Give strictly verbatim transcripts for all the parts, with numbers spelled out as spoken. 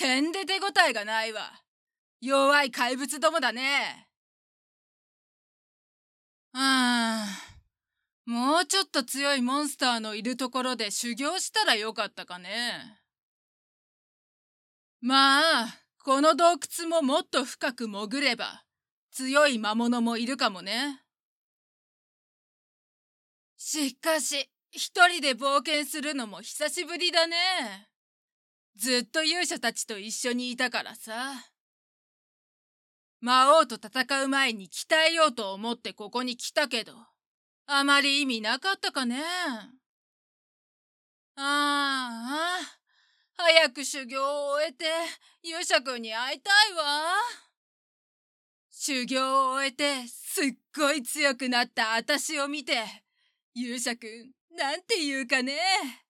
てんで手ごたえがないわ。弱い怪物どもだね。はあ、もうちょっと強いモンスターのいるところで修行したらよかったかね。まあ、この洞窟ももっと深く潜れば強い魔物もいるかもね。しかし、一人で冒険するのも久しぶりだね。ずっと勇者たちと一緒にいたからさ。魔王と戦う前に鍛えようと思ってここに来たけど、あまり意味なかったかね。ああ、早く修行を終えて勇者くんに会いたいわ。修行を終えてすっごい強くなったあたしを見て、勇者くんなんて言うかね。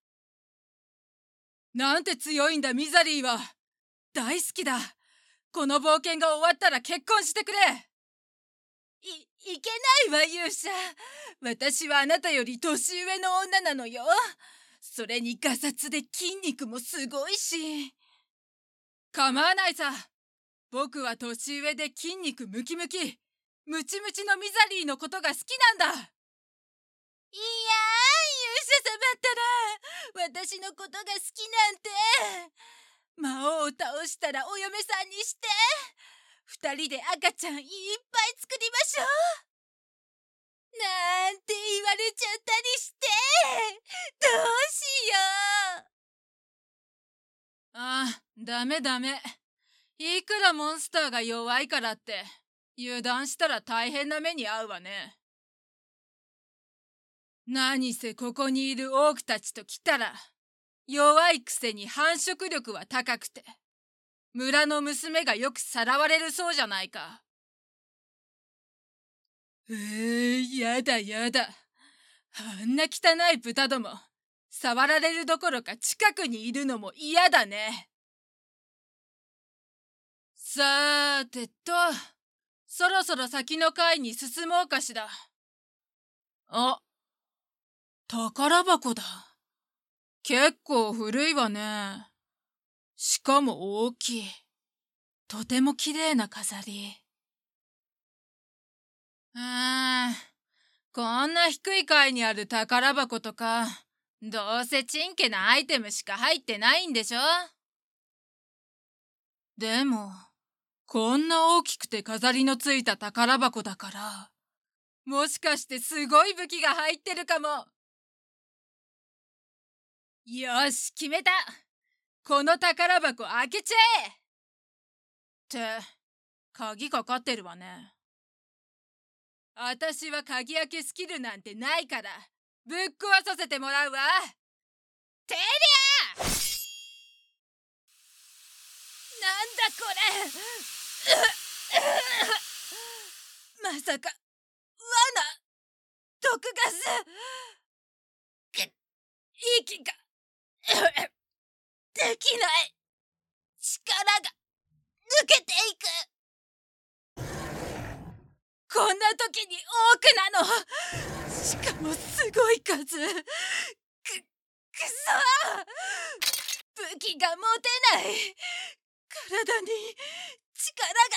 なんて強いんだミザリーは。大好きだ。この冒険が終わったら結婚してくれ。い、いけないわ勇者。私はあなたより年上の女なのよ。それにガサツで筋肉もすごいし。構わないさ。僕は年上で筋肉ムキムキ、ムチムチのミザリーのことが好きなんだ。いやー、勇者様ったら私のことが好きなんて。魔王を倒したらお嫁さんにして二人で赤ちゃんいっぱい作りましょうなんて言われちゃったりして、どうしよう。ああ、ダメダメ。いくらモンスターが弱いからって油断したら大変な目に遭うわね。何せここにいるオークたちと来たら弱いくせに繁殖力は高くて、村の娘がよくさらわれるそうじゃないか。えー、やだやだ。あんな汚い豚ども、触られるどころか近くにいるのも嫌だね。さーてと、そろそろ先の階に進もうかしら。あ、宝箱だ。結構古いわね。しかも大きい。とても綺麗な飾り。うーん、こんな低い階にある宝箱とか、どうせちんけなアイテムしか入ってないんでしょ。でも、こんな大きくて飾りのついた宝箱だから、もしかしてすごい武器が入ってるかも。よし、決めた。この宝箱開けちゃえ。って、鍵かかってるわね。あたしは鍵開けスキルなんてないから、ぶっ壊させてもらうわ。てりゃ！なんだこれ。まさか罠、毒ガス。息ができない。力が抜けていく。こんな時に多くなの。しかもすごい数。く、くそ。武器が持てない。体に力が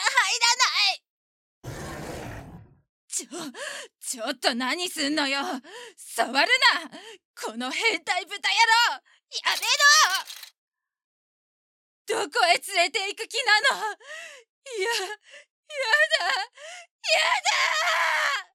入らない。ちょ、ちょっと何すんのよ。触るな。この変態豚野郎。やめろ。どこへ連れて行く気なの。いや、やだ。やだー。